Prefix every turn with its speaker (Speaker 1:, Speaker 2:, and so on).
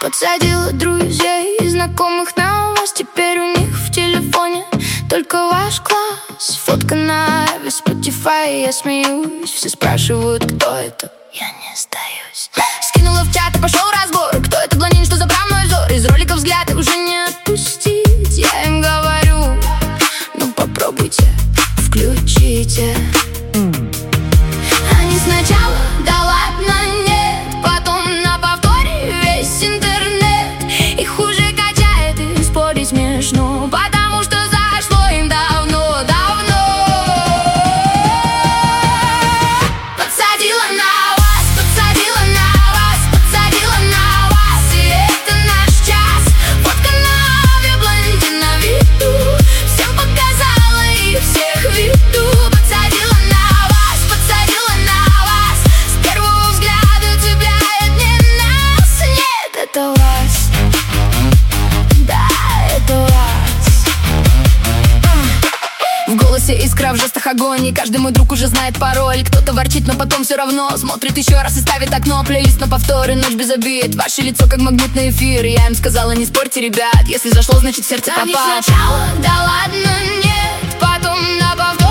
Speaker 1: Подсадила друзей и знакомых на вас. Теперь у них в телефоне только ваш класс. Фотка на Spotify, я смеюсь. Все спрашивают, кто это, я не сдаюсь. Скинула в чат и пошел разбор. Кто это блондин, что забрал мой взор? Из роликов взгляд и уже не отпустить. Я им говорю, ну попробуйте, включите. Они сначала, да ладно, нет. Потом на повторе весь интернет. Их уже качает и спорить смешно, потому что зашло им давно-давно. Подсадила на вас, подсадила на вас, подсадила на вас. И это наш час. Фотка на аве, блондин на виду. Всем показала и всех веду. Подсадила на вас, подсадила на вас. С первого взгляда цепляет не нас. Нет, это вас. Да, это вас. В голосе искра, в жестах огонь. И каждый мой друг уже знает пароль. Кто-то ворчит, но потом все равно смотрит еще раз и ставит окно. Плейлист на повторы, ночь без обид. Ваше лицо как магнитный эфир. Я им сказала, не спорьте, ребят. Если зашло, значит в сердце попало. Они сначала, да ладно, нет. Потом на повторе